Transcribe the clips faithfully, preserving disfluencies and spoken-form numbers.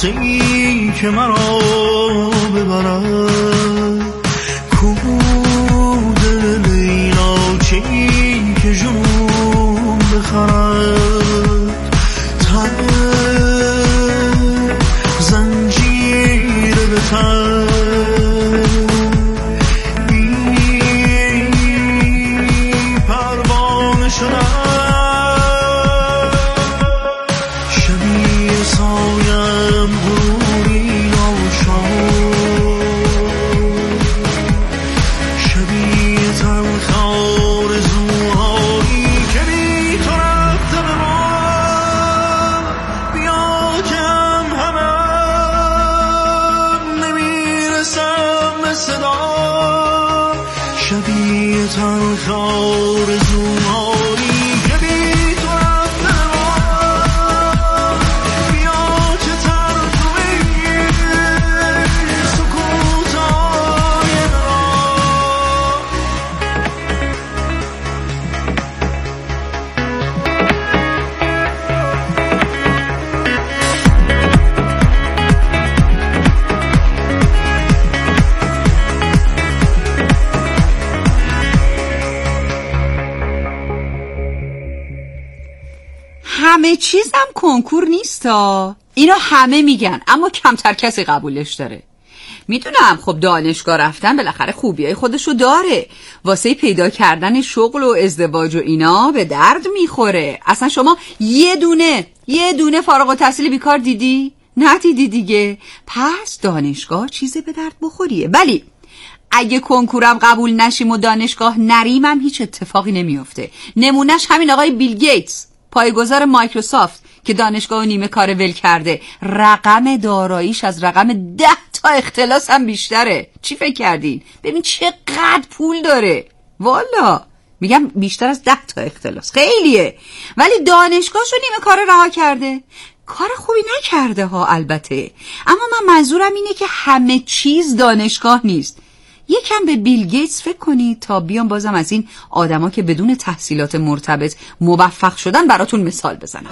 قصه‌ای که مرا ببرد، کو دل لیلا چی که جنون بخرد، تن زنجیر به تن بی پروانه شدم، شبیه سایم غروری ناشاد، شبیه تلخ آرزوهایی که بی تو رفته به من، بیا که هم همم نمیرسم به صدا، شبیه تلخ آرزوهایی که بی تو رفته به من، بیا که ترجمه سکوتای همه چیزم کنکور نیستا، اینو همه میگن اما کمتر کسی قبولش داره. میدونم خب دانشگاه رفتن بالاخره خوبیای خودشو داره، واسه پیدا کردن شغل و ازدواج و اینا به درد میخوره. اصلا شما یه دونه یه دونه فارغ التحصیل بیکار دیدی؟ ندیدی دیگه. پس دانشگاه چیز به درد بخوریه. ولی اگه کنکورم قبول نشیم و دانشگاه نریم هم هیچ اتفاقی نمیفته. نمونهش همین آقای بیل گیتس، پایه‌گذار مایکروسافت که دانشگاه و نیمه کار ول کرده، رقم داراییش از رقم ده تا اختلاس هم بیشتره. چی فکر کردین؟ ببین چقدر پول داره. والا میگم بیشتر از ده تا اختلاس، خیلیه. ولی دانشگاهشو نیمه کار رها کرده. کار خوبی نکرده ها البته، اما من منظورم اینه که همه چیز دانشگاه نیست. یکم به بیل گیتس فکر کنید تا بیام بازم از این آدما که بدون تحصیلات مرتبط موفق شدن براتون مثال بزنم.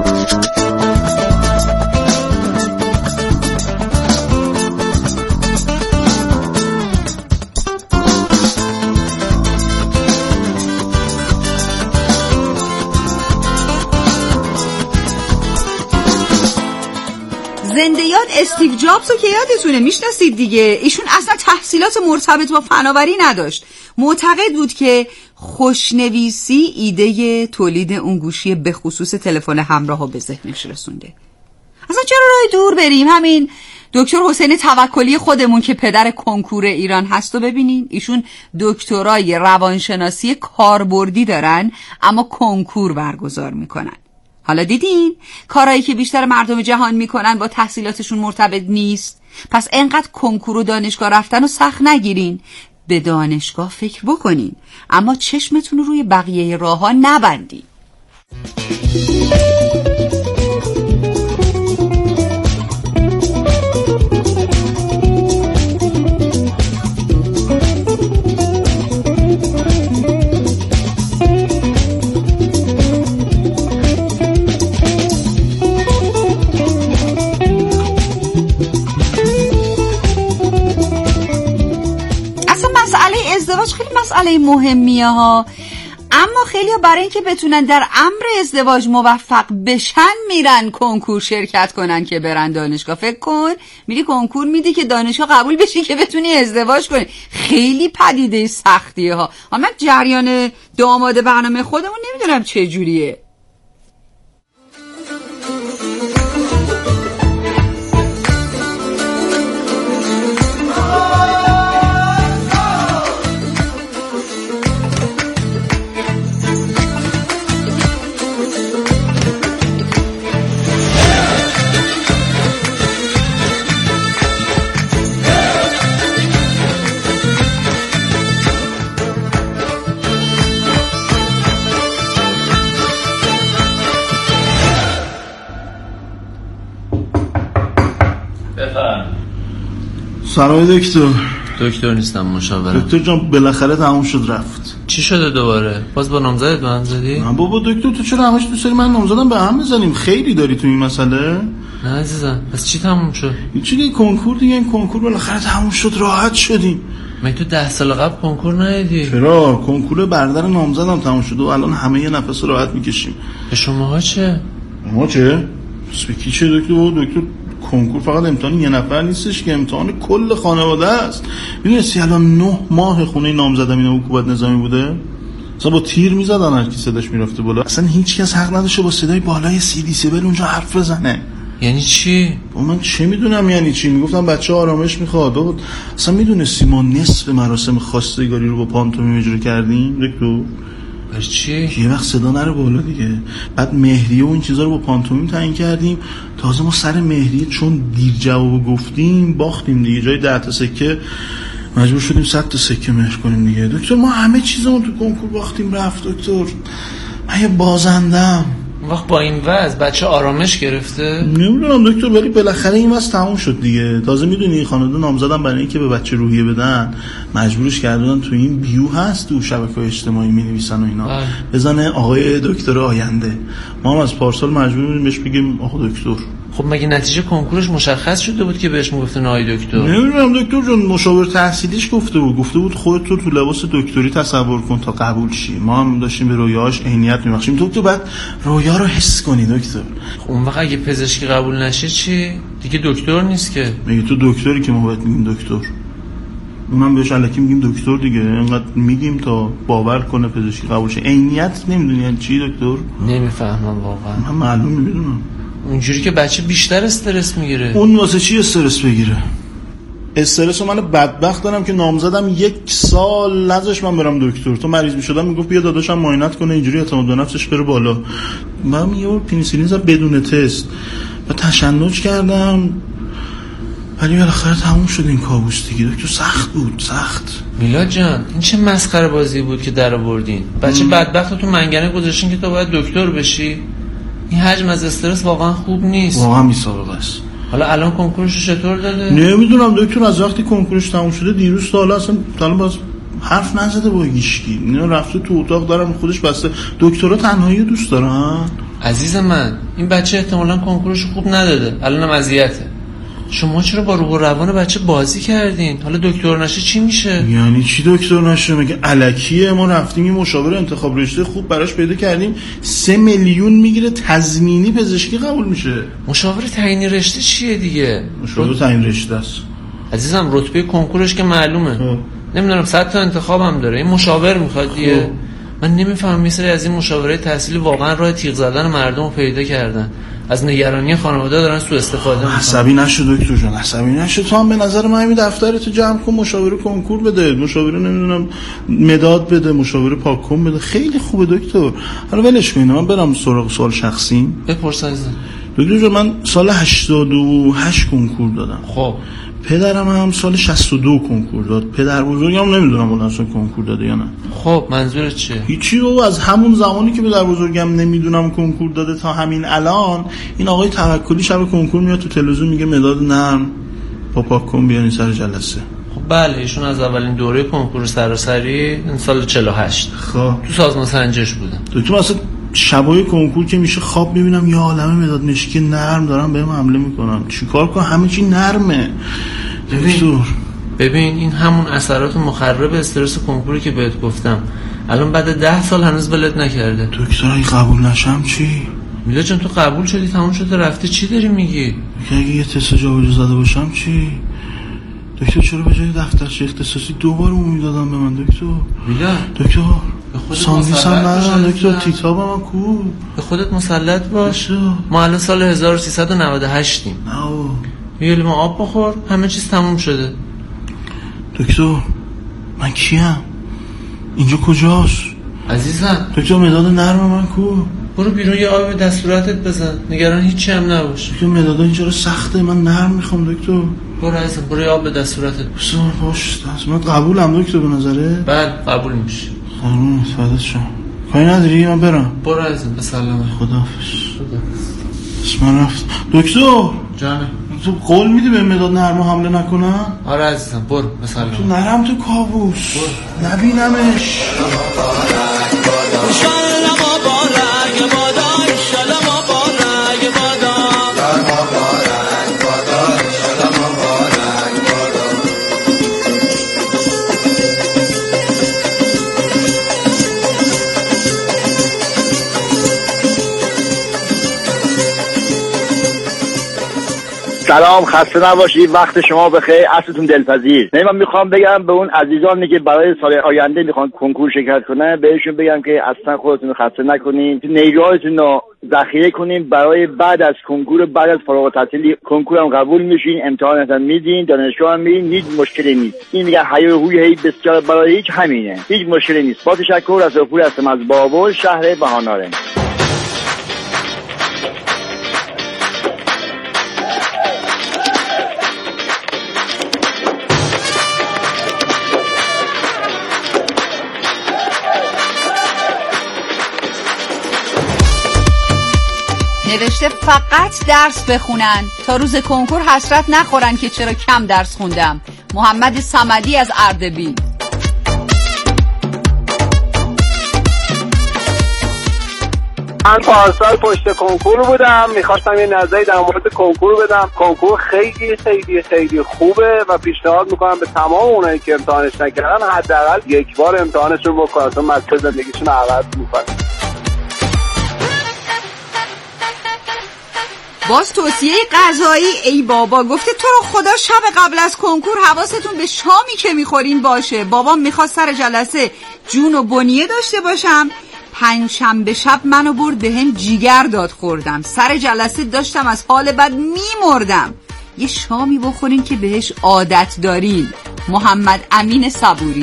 زنده یاد استیو جابز رو که یادتونه، میشناسید دیگه. ایشون اصلا تحصیلات مرتبط با فناوری نداشت. معتقد بود که خوشنویسی ایده تولید اون گوشی به خصوص تلفن همراه رو به ذهنش رسونده. اصلا چرا راه دور بریم؟ همین دکتر حسین توکلی خودمون که پدر کنکور ایران هست و ببینین، ایشون دکترای روانشناسی کاربردی دارن اما کنکور برگزار میکنن. حالا دیدین کارهایی که بیشتر مردم جهان میکنن با تحصیلاتشون مرتبط نیست. پس انقدر کنکور و دانشگاه رفتن رو سخت نگیرین، به دانشگاه فکر بکنین اما چشمتون رو روی بقیه راه ها نبندین. ازدواج خیلی مسئله مهمیه ها، اما خیلی ها برای اینکه بتونن در امر ازدواج موفق بشن میرن کنکور شرکت کنن که برن دانشگاه. فکر کن میری کنکور میدی که دانشگاه قبول بشی که بتونی ازدواج کنی. خیلی پدیده سختیه ها. اما من جریان داماد برنامه خودمون نمیدونم چه جوریه. سلام دکتر. دکتر نیستم، مشاورم. دکتر جان بالاخره تموم شد رفت. چی شده دوباره؟ باز با نامزدت به هم زدی؟ نه بابا دکتر، تو چرا همش دوست داری من نامزدم به هم بزنیم؟ خیلی داری تو این مسئله؟ نه عزیزم پس چی تموم شد؟ هیچی دیگه، کنکور دیگه. این کنکور بالاخره تموم شد، راحت شدیم. من تو ده سال قبل کنکور ندیدی؟ چرا؟ کنکور برادر نامزدم تموم شد و الان همه یه نفس راحت میکشیم. به شماها چه؟ ما چه؟ سپیکی چه دکتر؟ دکتر کنکور فقط امتحان یه نفر نیستش که امتحان کل خانواده است. میدونستی الان نه ماه خونه نامزدم اینا حکومت نظامی بوده؟ اصلا با تیر میزدن هر کی صداش میرفته بالا. اصلا هیچ کس حق نداشته با صدای بالای سی دیسیبل اونجا حرف بزنه. یعنی چی؟ با من چه میدونم یعنی چی؟ میگفتم بچه آرامش میخواد. اصلا میدونستی ما نصف مراسم خواستگاری رو با پانتومیم اجرا کردیم دکتر؟ برای چی؟ یه وقت صدا نره بالا دیگه. بعد مهریه و این چیزا رو با پانتومیم تعیین کردیم. تازه ما سر مهریه چون دیر جواب گفتیم باختیم دیگه. جای ده تا سکه مجبور شدیم صد تا سکه مهر کنیم دیگه. دکتر ما همه چیزمون تو کنکور باختیم رفت دکتر. من یه بازندم. اون وقت با این وضع بچه آرامش گرفته؟ نمیدونم دکتر، ولی بالاخره این وضع تموم شد دیگه. تازه میدونی خانواده نامزدم برای اینکه به بچه روحیه بدن مجبورش کردن تو این بیو هست تو شبکه‌های اجتماعی مینویسن و اینا آه. بزنه آقای دکتر آینده. ما هم از پارسال مجبور بودیم بهش بگیم آقا دکتر. خب مگه نتیجه کنکورش مشخص شده بود که بهش میگفتن آقای دکتر؟ نمیدونم دکتر جون، مشاور تحصیلیش گفته بود گفته بود خودت تو تو لباس دکتری تصور کن تا قبول شی. ما هم داشتیم به رویاهاش عینیت می‌بخشیم. دکتر بعد رویا رو حس کنی دکتر. خب اون وقت اگه پزشکی قبول نشه چی؟ دیگه دکتر نیست که. میگه تو دکتری که ما بهت میگیم دکتر. اونم بهش الکی میگیم دکتر دیگه. اینقدر میگیم تا باور کنه پزشکی قبول شه. عینیت نمیدونی یعنی چی دکتر؟ نمیفهمم واقعا. من معلوم میدونم. اونجوری که بچه بیشتر استرس میگیره. اون واسه چی استرس بگیره؟ استرس من بدبخت دارم که نامزدم یک سال نذاش من برم دکتر. تو مریض میشدم میگفت بیا داداشم معاینت کنه اینجوری اعتماد به نفسش بره بالا. من یه بار پنیسیلین زدم بدون تست و تشنج کردم، ولی بالاخره تموم شد این کابوس دیگه. دکتر سخت بود سخت. میلاد جان این چه مسخره بازی بود که در آوردین؟ بچه بدبختو تو منگنه گذاشتین که تو باید دکتر بشی. این حجم از استرس واقعا خوب نیست. واقعا میسابقه است. حالا الان کنکورش چطور داده؟ نمیدونم دکتر، از وقتی کنکورش تموم شده دیروز تا حالا اصلا تا باز حرف نزده با هیچکی. اینا رفته تو اتاق دارم خودش بسته. دکترها تنهایی دوست دارن. عزیز من این بچه احتمالاً کنکورش خوب نداده، الانم اذیته. شما چرا با روح و روان بچه بازی کردین؟ حالا دکتر نشه چی میشه؟ یعنی چی دکتر نشه؟ مگه الکیه؟ ما رفتیم یه مشاور انتخاب رشته خوب براش پیدا کردیم، سه میلیون میگیره تضمینی پزشکی قبول میشه. مشاور تعیین رشته چیه دیگه؟ مشاور تعیین رشته است عزیزم. رتبه کنکورش که معلومه. خب. نمیدونم صد تا انتخابم داره. این مشاور میخواد دیگه. خب. من نمیفهمم مثلا از این مشاوره تحصیلی واقعا راه تیغ زدن مردم رو پیدا کردن. از نگرانی خانواده دارن سوء استفاده میکنن. عصبی نشو دکتر جان، عصبی نشو. تو هم به نظر من همین دفترتو جمع کن، مشاوره کنکور بده، مشاوره نمیدونم مداد بده، مشاوره پاکن بده. خیلی خوبه دکتر. حالا ولش کن، من برم سراغ سوال شخصیم. بپرس عزیزم. دکتر جان من سال هشتاد و هشت کنکور دادم. خب پدرم هم سال شصت و دو کنکور داد. پدر بزرگم نمیدونم اون اصلا کنکور داده یا نه. خب منظورت چیه؟ هیچی بابا، از همون زمانی که پدر بزرگم نمیدونم کنکور داده تا همین الان این آقای توکلی شب کنکور میاد تو تلویزیون میگه مداد نرم با پاک کن بیارین سر جلسه. خب بله ایشون از اولین دوره کنکور سراسری این سال چهل و هشت خب تو سازمان سنجش بودم. دکتر اصلا شبای کنکور که میشه خواب میبینم یه عالمه مداد مشکی نرم دارم بهم حمله میکنن. چیکار کنم؟ همه چی نرمه. ببین ببین این همون اثرات مخرب استرس کنکوری که بهت گفتم الان بعد ده سال هنوز ولت نکرده. دکتر اگه قبول نشم چی؟ میلا جان تو قبول شدی تموم شده رفته، چی داری میگی؟ اگه یه تست جابجا زده باشم چی؟ دکتر چرا به جای دفترچه اختصاصی دوبار عمومی دادم به من دکتر؟ میلا دکتر ساندویچ هم ندارم دکتر، تیتابم هم کو. به خودت مسلط باش. ما الان سال هزار و سیصد و نود و هشت ایم. یه لیوان آب بخور همه چیز تموم شده. دکتر من کیم؟ اینجا کجاست؟ عزیزم دکتر مداد نرم من کو؟ برو بیرون یه آب به دست صورتت بزن، نگران هیچی هم نباش. دکتر مداد اینجا رو سخته، من نرم میخوام دکتر. برو عزیزم برو یه آب به دست صورتت بزن. باش دست من قبولم دکتر به نظره؟ بله قبول میشه. قربونت فدات شم. کاری نداری من برم؟ برو عزیزم به سلامت. خداحافظ. خداحافظ. من رفت. دکتر جانم تو قول میدی به مداد نرم حمله نکنن؟ آره عزیزم برو به سلامت. تو نرم تو کابوس نبینمش. انشالله ما بارگ بادا، انشالله ما بارگ بادا. سلام، خسته نباشید، وقت شما بخیر، عصرتون دلپذیر. نه من میخوام بگم به اون عزیزانی که برای سال آینده میخوان کنکور شرکت کنن، بهشون بگم که اصلا خودتون خسته نکنین، نیروهاتون رو ذخیره کنین برای بعد از کنکور، بعد از فارغ التحصیلی کنکور هم قبول میشین، امتحانات هم میدین، دانشگاه هم میرین، هیچ مشکلی نیست. این میگه حیای هوی هی بسیار برای هیچ همینه، هیچ مشکلی نیست. با تشکر از پور هستم از بابل، شهر بهاناره. نوشته فقط درس بخونن تا روز کنکور حسرت نخورن که چرا کم درس خوندم. محمد صمدی از اردبیل. من پارسال پشت کنکور بودم، میخواستم یه نظری در مورد کنکور بدم. کنکور خیلی خیلی خیلی خوبه و پیشنهاد میکنم به تمام اونایی که امتحانش نکردن حداقل یک بار امتحانشون بکنن تا مسیر زندگیشون عوض میکنه. باز توصیه غذایی، ای بابا گفته تو رو خدا شب قبل از کنکور حواستون به شامی که میخورین باشه. بابام میخواست سر جلسه جون و بنیه داشته باشم، پنجشنبه شب منو برد به هم جیگر داد خوردم. سر جلسه داشتم از حال بد میمردم. یه شامی بخورین که بهش عادت دارین. محمد امین صبوری.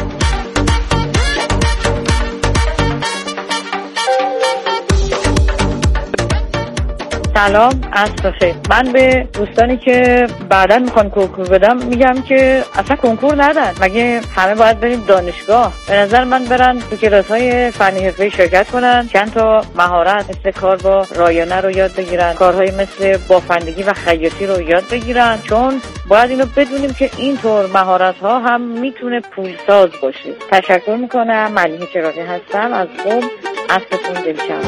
سلام، عصر بخیر. من به دوستانی که بعداً میخوان کنکور بدم میگم که اصلا کنکور ندن. مگه همه باید بریم دانشگاه؟ به نظر من برن تو کلاس‌های فنی حرفه‌ای شرکت کنن، چند تا مهارت مثل کار با رایانه رو یاد بگیرن، کارهای مثل بافندگی و خیاطی رو یاد بگیرن، چون باید اینو بدونیم که اینطور مهارت‌ها هم میتونه پولساز باشه. تشکر میکنم. ملیحه چراغی هستم از قم. عصرتون دلشم.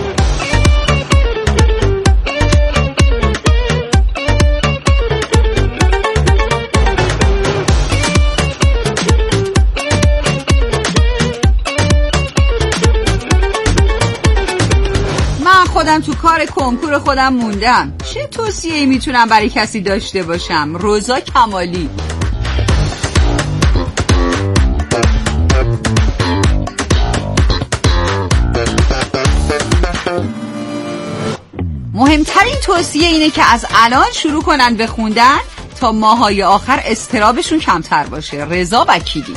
خودم تو کار کنکور خودم موندم، چه توصیه‌ای میتونم برای کسی داشته باشم؟ روزا کمالی. مهمترین توصیه اینه که از الان شروع کنن به خوندن تا ماهای آخر اضطرابشون کمتر باشه. رضا وکیلی.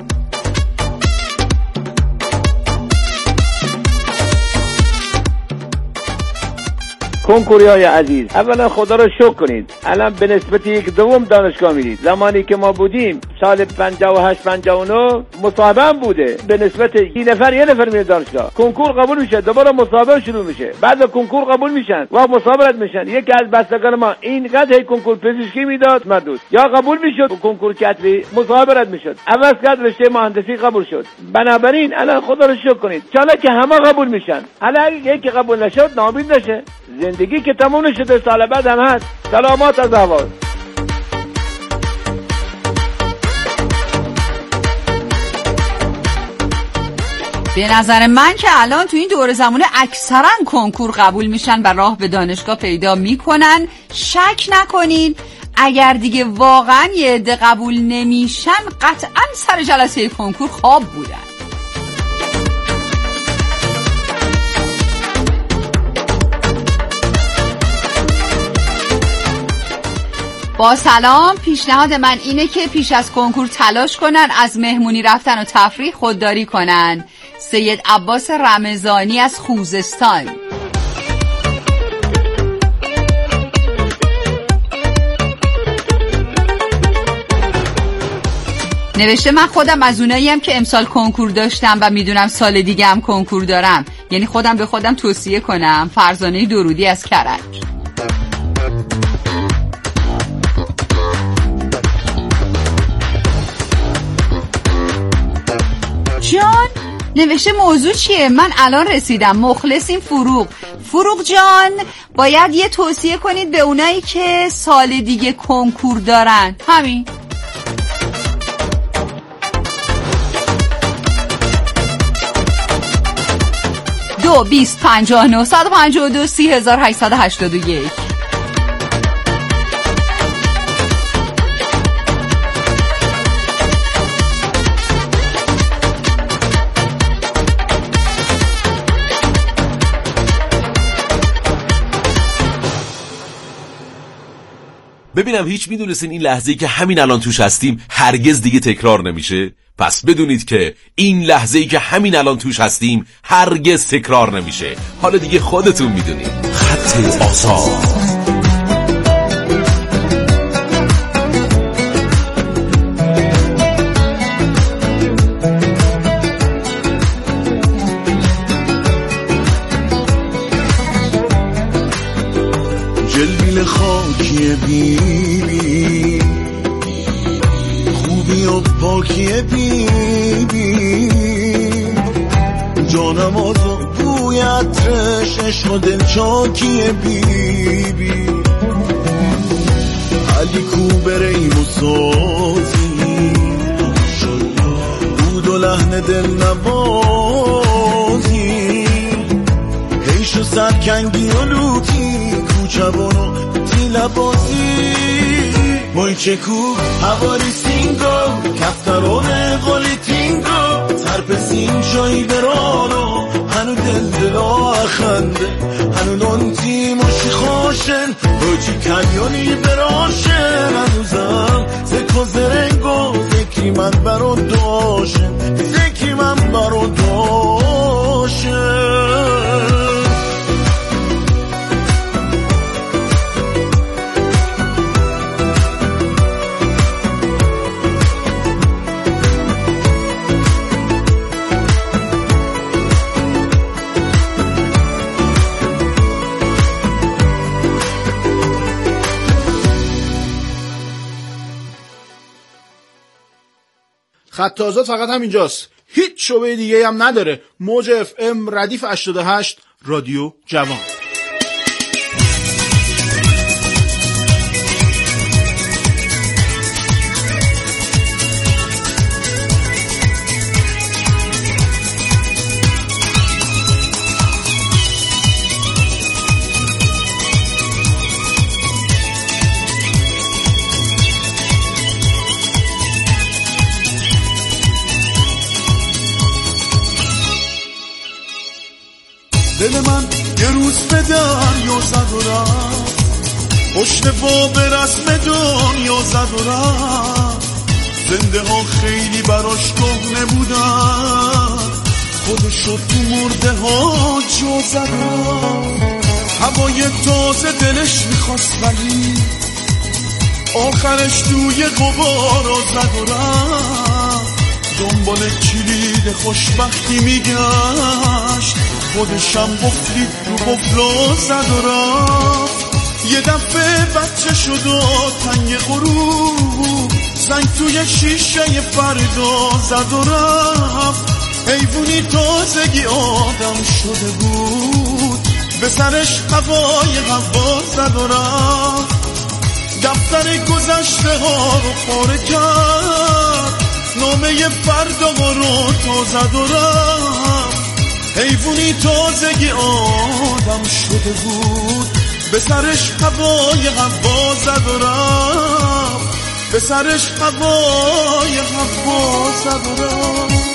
کنکوری های عزیز، اولا خدا رو شکر کنید، الان به نسبت یک دوم دانشگاه میرید. زمانی که ما بودیم سال پنجاه و هشت پنجاه و نه مصاحبه هم بوده، به نسبت یک نفر یه نفر میره دانشگاه. کنکور قبول میشه، دوباره مصاحبه شروع میشه، بعد کنکور قبول میشن و مصاحبه میشن. یکی از بستگان ما اینقدر هی کنکور پزشکی میداد مردود، یا قبول میشد کنکور کتبی مصاحبه رد میشد، عوض کرد رشته مهندسی قبول شد. بنابراین الان خدا رو شکر کنید چاله که همه قبول میشن. حالا اگه یکی قبول نشد ناامید نشه، زندگی که تموم شده، سال بعد هم هست. سلامات از احوال. به نظر من که الان تو این دور زمانه اکثرا کنکور قبول میشن و راه به دانشگاه پیدا میکنن. شک نکنین اگر دیگه واقعا یه عده قبول نمیشن قطعا سر جلسه کنکور خواب بودن. با سلام، پیشنهاد من اینه که پیش از کنکور تلاش کنن از مهمونی رفتن و تفریح خودداری کنن. سید عباس رمضانی از خوزستان. نوشته من خودم از اوناییم که امسال کنکور داشتم و میدونم سال دیگه هم کنکور دارم، یعنی خودم به خودم توصیه کنم. فرزانه درودی از کرج. جان نوشته موضوع چیه؟ من الان رسیدم. مخلصیم فروغ. فروغ جان باید یه توصیه کنید به اونایی که سال دیگه کنکور دارن. همین. دو بیست پنجاه نه صد پنجاه و دو سی هزار هشتصد و هشتاد و یک. ببینم هیچ میدونستین این لحظه‌ای که همین الان توش هستیم هرگز دیگه تکرار نمیشه؟ پس بدونید که این لحظه‌ای که همین الان توش هستیم هرگز تکرار نمیشه. حالا دیگه خودتون میدونید. خط آزاد. جلبیل خاکی بیبی خوبی و پاکی بیبی جانم آزا بوی عطرش عشق و دلچاکی بیبی علی کو بریم و سازی بود و لحن دل نبازی هیش و سرکنگی و لوتی کوچبانو تیلا بازی موی چکو هواری سینگو کفترونه قولی تینگو ترپسین شایی برانو هنو دل دلا خنده هنو نونتی مشی خوشن بوچی کنیونی براشن هنوزم زکو زرنگو ذکری من برو داشن ذکری من برو داشن خط آزاد فقط همینجاست، هیچ شعبه دیگه هم نداره. موج اف ام ردیف هشتاد و هشت رادیو جوان. دل من یه روز به دریا زد و رفت پشت پا به رسم دنیا زد و رفت زنده ها خیلی براش کهنه بودن خودشو تو مرده ها جا زد و رفت هوای تازه دلش میخواست ولی آخرش توی غبارا زد و رفت دنبال کلید خوشبختی میگشت خودشم قفلی رو قفلا زد و رفت یه دفعه بچه شد و تنگ غروب زنگ توی شیشه فردا زد و رفت حیوانی تازگی آدم شده بود به سرش هوای هوا زد و رفت دفتر گذشته ها رو پاره کرد نامه فردا رو تا زد و رفت حیوانی تازگی آدم شده بود به سرش هوای هوا زد و رفت به سرش هوای هوا زد و رفت.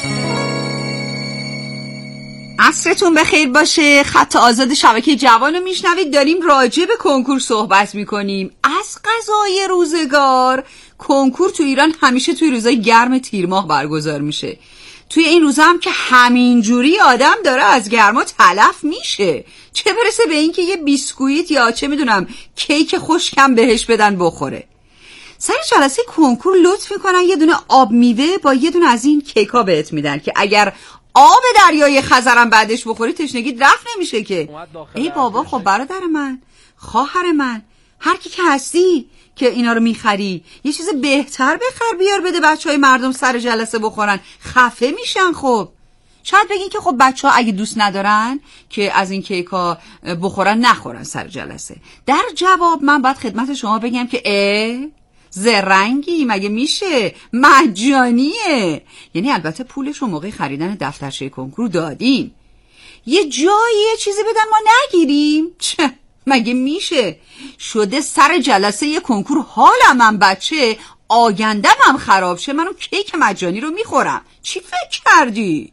عصرتون بخیر باشه. خط آزاد شبکه جوان رو میشنوید. داریم راجع به کنکور صحبت میکنیم. از قضای روزگار کنکور تو ایران همیشه توی روزای گرم تیر ماه برگزار میشه. توی این روزا هم که همینجوری آدم داره از گرما تلف میشه، چه برسه به این که یه بیسکویت یا چه میدونم کیک خشکم بهش بدن بخوره. سر جلسه کنکور لطف میکنن یه دونه آب میوه با یه دونه از این کیکا بهت میدن که اگر آب دریای خزرم بعدش بخوری تشنگی رفع نمیشه که. ای بابا، خب برادر من، خواهر من، هر کی که هستی که اینا رو میخری یه چیز بهتر بخر بیار بده بچه های مردم سر جلسه بخورن، خفه میشن. خب شاید بگین که خب بچه ها اگه دوست ندارن که از این کیکا بخورن نخورن سر جلسه. در جواب من باید خدمت شما بگم که اه زرنگی مگه میشه، مجانیه. یعنی البته پولش رو موقع خریدن دفترچه کنکور دادین، یه جایی یه چیزی بدن ما نگیریم؟ چه مگه میشه؟ شده سر جلسه یه کنکور حالم هم بچه آیندم هم خراب شه منو کیک مجانی رو میخورم. چی فکر کردی؟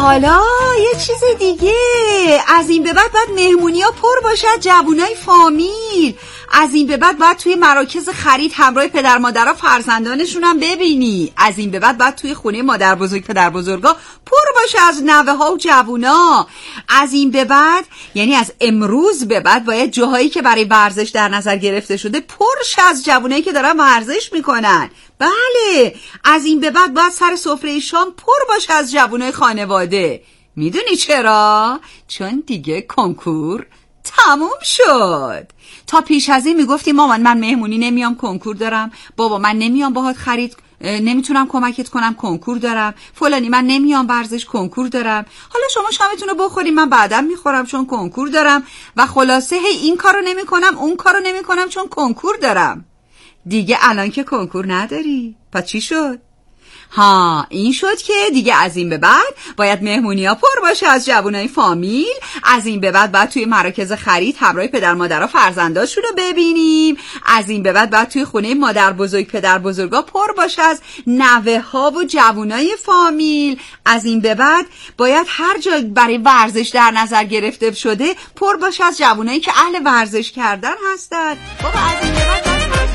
حالا یه چیز دیگه، از این به بعد باید مهمونی ها پر باشه از جوونای فامیل. از این به بعد باید توی مراکز خرید همراه پدر مادرها فرزندانشون هم ببینی. از این به بعد باید توی خونه مادر بزرگ پدر بزرگا پر باشه از نوه ها و جوونا. از این به بعد، یعنی از امروز به بعد، باید جاهایی که برای ورزش در نظر گرفته شده پرش از جوونایی که دارن ورزش میکنن. بله، از این به بعد باید سر سفره شام پر باشه از جوونای خانواده. میدونی چرا؟ چون دیگه کنکور تموم شد. تا پیش از این میگفتی مامان من مهمونی نمیام کنکور دارم، بابا من نمیام باهات خرید نمیتونم کمکت کنم کنکور دارم، فلانی من نمیام ورزش کنکور دارم، حالا شما شامتون رو بخوریم من بعدم میخورم چون کنکور دارم، و خلاصه هی این کارو نمیکنم اون کارو نمیکنم چون کنکور دارم. دیگه الان که کنکور نداری، پس چی شد؟ ها، این شد که دیگه از این به بعد باید مهمونی ها پر باشه از جوانای فامیل. از این به بعد باید توی مراکز خرید همراه پدر مادرها فرزنداشون رو ببینیم. از این به بعد باید توی خونه مادر بزرگ پدر بزرگا پر باشه از نوه ها و جوانای فامیل. از این به بعد باید هر جا برای ورزش در نظر گرفته شده پر باشه از جوانایی که اهل ورزش کردن هستن. بابا از این به بعد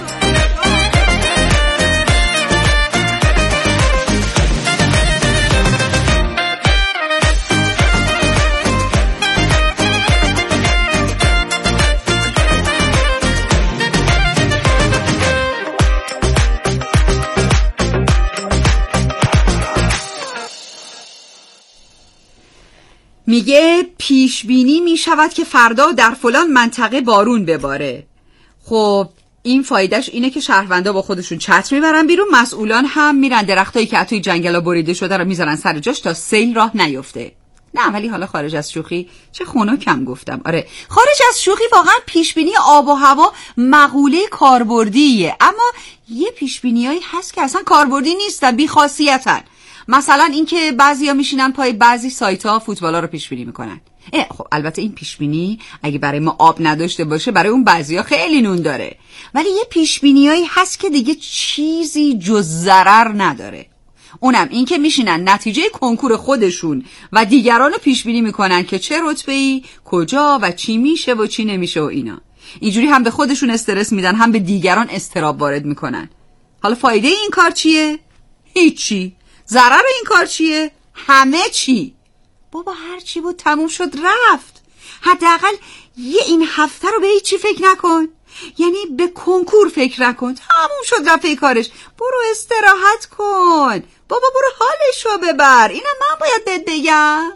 میگه پیش بینی می شود که فردا در فلان منطقه بارون بباره. خب این فایدهش اینه که شهروندا با خودشون چتر میبرن بیرون، مسئولان هم میرن درختایی که توی جنگلا بریده شده رو میذارن سر جاش تا سیل راه نیفته. نه ولی حالا خارج از شوخی، چه خنکم گفتم، آره خارج از شوخی واقعا پیش بینی آب و هوا مقوله کاربردیه، اما یه پیش بینیایی هست که اصلا کاربردی نیستن، بی خاصیتن. مثلا اینکه بعضیا میشینن پای بعضی سایت‌ها فوتبالا رو پیش بینی میکنن. خب البته این پیش بینی اگه برای ما آب نداشته باشه برای اون بعضیا خیلی نون داره، ولی یه پیش بینیایی هست که دیگه چیزی جز ضرر نداره. اونم این که میشینن نتیجه کنکور خودشون و دیگران رو پیش بینی میکنن که چه رتبه‌ای کجا و چی میشه و چی نمیشه و اینا. اینجوری هم به خودشون استرس میدن هم به دیگران اضطراب وارد میکنن. حالا فایده این کار چیه؟ هیچی. ضرر این کار چیه؟ همه چی. بابا هر چی بود تموم شد رفت. حداقل یه این هفته رو به هیچی فکر نکن، یعنی به کنکور فکر نکن. تموم شد رفت کارش. برو استراحت کن بابا، برو حالشو ببر. اینا من باید بهت بگم.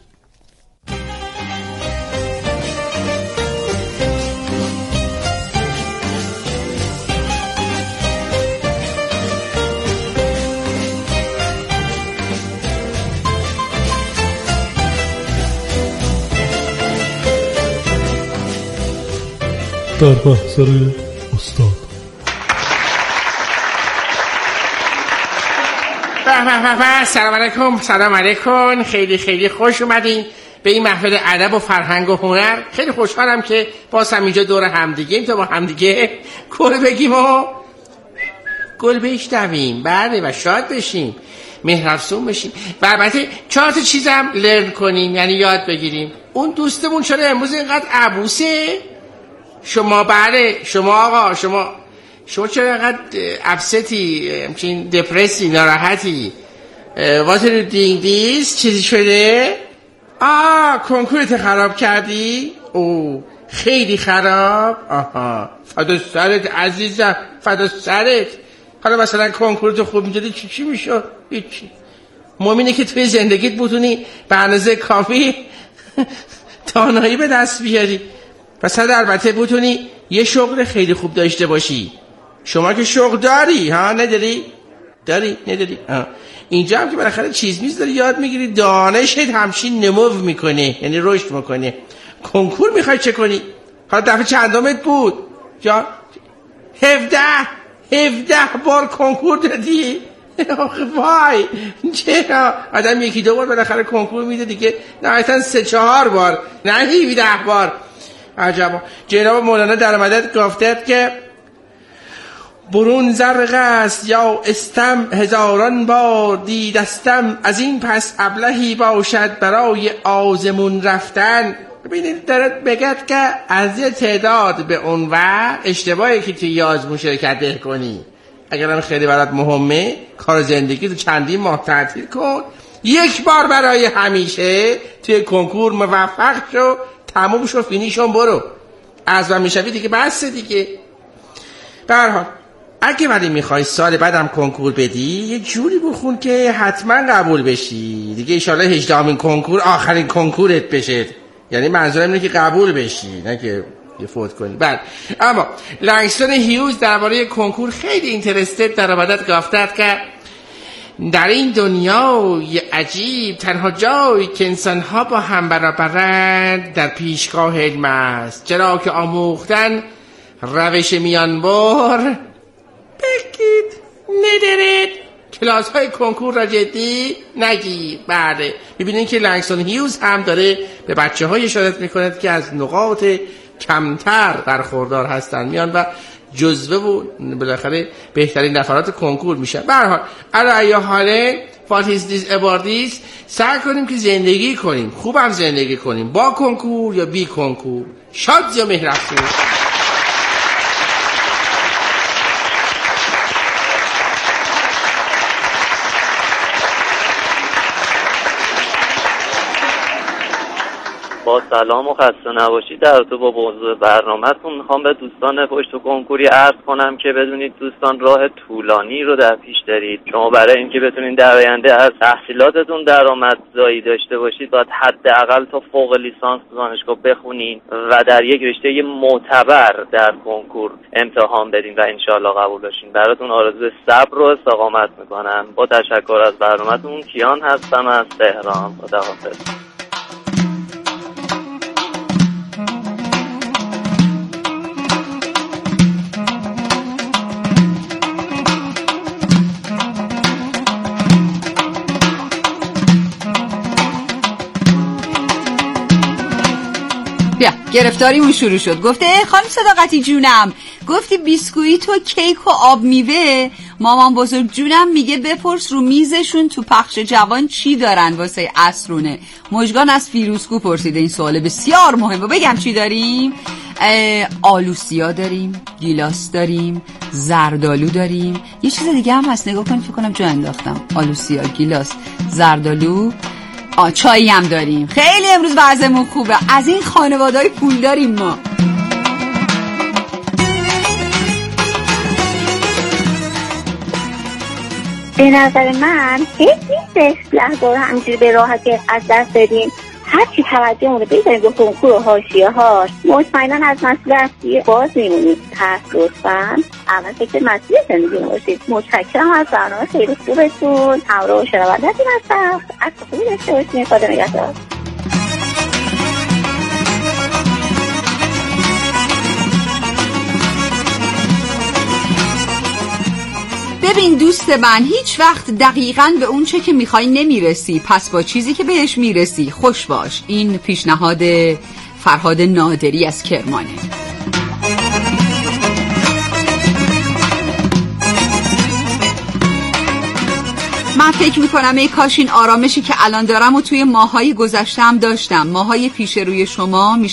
در محضر استاد. سلام علیکم. سلام علیکم. خیلی خیلی خوش اومدین به این محفل ادب و فرهنگ و هنر. خیلی خوشحالم که باز هم اینجا دور همدیگه تا با همدیگه گل بگیم و گل بشنویم، بله، و شاد بشیم، مهرافزون بشیم و البته چهار تا چیزم لرن کنیم، یعنی یاد بگیریم. اون دوستمون چرا امروز اینقدر عبوسه؟ شما بله شما آقا شما شما چرا اینقدر ابستی، همچین دپرسی، ناراحتی؟ What are you doing this؟ چیزی شده؟ آه کنکورت خراب کردی؟ او خیلی خراب؟ آها فدا سرت عزیزم، فدا سرت. حالا مثلا کنکورت خوب میدادی چی چی میشد؟ هیچی. مهم اینه که توی زندگیت بتونی به اندازه کافی دانایی به دست بیاری. پس البته بتونی یه شغل خیلی خوب داشته باشی. شما که شغل داری ها؟ نداری؟ داری؟ نداری؟ ها. اینجا هم که بالاخره چیز میز داری یاد میگیری، دانشت همچین نمو میکنه، یعنی رشد میکنه. کنکور میخوای چه کنی؟ حالا دفعه چندمت بود؟ جا هفده هفده بار کنکور دادی؟ آخه وای چرا؟ آدم یکی دو بار بالاخره کنکور میده دیگه، نهایتا سه چهار بار، نه هفده بار. عجبا. جناب مولانا در مدد گفتند که برون زرق است یا استم، هزاران بار دیدستم، از این پس ابلهی باشد برای آزمون رفتن. ببینید دارد بگد که از یه تعداد به اون وقت اشتباهی که توی آزمون شرکت کنی، اگرم خیلی برات مهمه کار زندگی تو چندین ماه تعطیل کن، یک بار برای همیشه توی کنکور موفق شو، تموم شو، فینیشون برو، از و میشوی دیگه، بس دیگه. به هر حال اگه ولی میخوای سال بعدم کنکور بدی یه جوری بخون که حتما قبول بشی دیگه، ایشالله هجدهمین کنکور آخرین کنکورت بشه. یعنی منظورم اینه که قبول بشی، نه که یه فوت کنی. بله، اما لنگستون هیوز درباره کنکور خیلی اینترستد در آمدت گفتد که در این دنیای عجیب تنها جایی که انسان‌ها با هم برابرند در پیشگاه علم است، چرا که آموختن روش میانبر بگید ندارد. کلاس های کنکور را جدی نگیر. بله، ببینین که لنگستون هیوز هم داره به بچه های اشارت میکند که از نقاط کمتر برخوردار هستن میان و جزوه و بالاخره بهترین نفرات کنکور میشن. به هر حال علی حاله فاتیز دیز اباردیز سعی کنیم که زندگی کنیم، خوبم زندگی کنیم، با کنکور یا بی کنکور. شاد یا مهربون. با سلام و خسته نباشید. در تو با موضوع برنامه‌تون میخوام به دوستان پشت کنکوری عرض کنم که بدونید دوستان راه طولانی رو در پیش دارید. شما برای اینکه بتونید در آینده از تحصیلاتتون درآمدزایی داشته باشید باید حداقل تا فوق لیسانس دانشگاه بخونین و در یک رشته معتبر در کنکور امتحان بدین و انشالله قبول بشین. براتون آرزوی صبر و استقامت میکنم. با تشکر از برنامه‌تون. کیان هستم از تهران. خداحافظ. بیا گرفتاریمون شروع شد. گفته خانم صداقتی جونم، گفتی بیسکویت و کیک و آب میوه. مامان بزرگ جونم میگه بپرس رو میزشون تو پخش جوان چی دارن واسه عصرونه. مژگان از فیروزکو پرسیده این سوال بسیار مهمه. بگم چی داریم؟ آلوسیا داریم، گیلاس داریم، زردالو داریم، یه چیز دیگه هم هست نگاه کنید، فکر کنم جا انداختم. آلوسیا، گیلاس، زردالو، آ چایی هم داریم. خیلی امروز وضعمون خوبه. از این خانواده‌های پول داریم ما. به نظر من هیچ نیستش لحظه رو همینجوری به راحتی از دست بدیم. هرچی توجهمون رو بذاریم به کنکور و حاشیه هاش، مطمئنا از مسئول اصلی باز میمونید. پس لطفاً اول فکر مسئول زندگی باشید. متشکرم از برنامه خیلی خوبتون. همراه و شنونده‌تون هستم. از خوبی داشته باشید. خدا نگهدار. ببین دوست من، هیچ وقت دقیقاً به اون چه که میخوای نمیرسی، پس با چیزی که بهش میرسی خوش باش. این پیشنهاد فرهاد نادری از کرمانه. من فکر میکنم ای کاش این آرامشی که الان دارم و توی ماهای گذشته هم داشتم. ماهای پیش روی شما میشه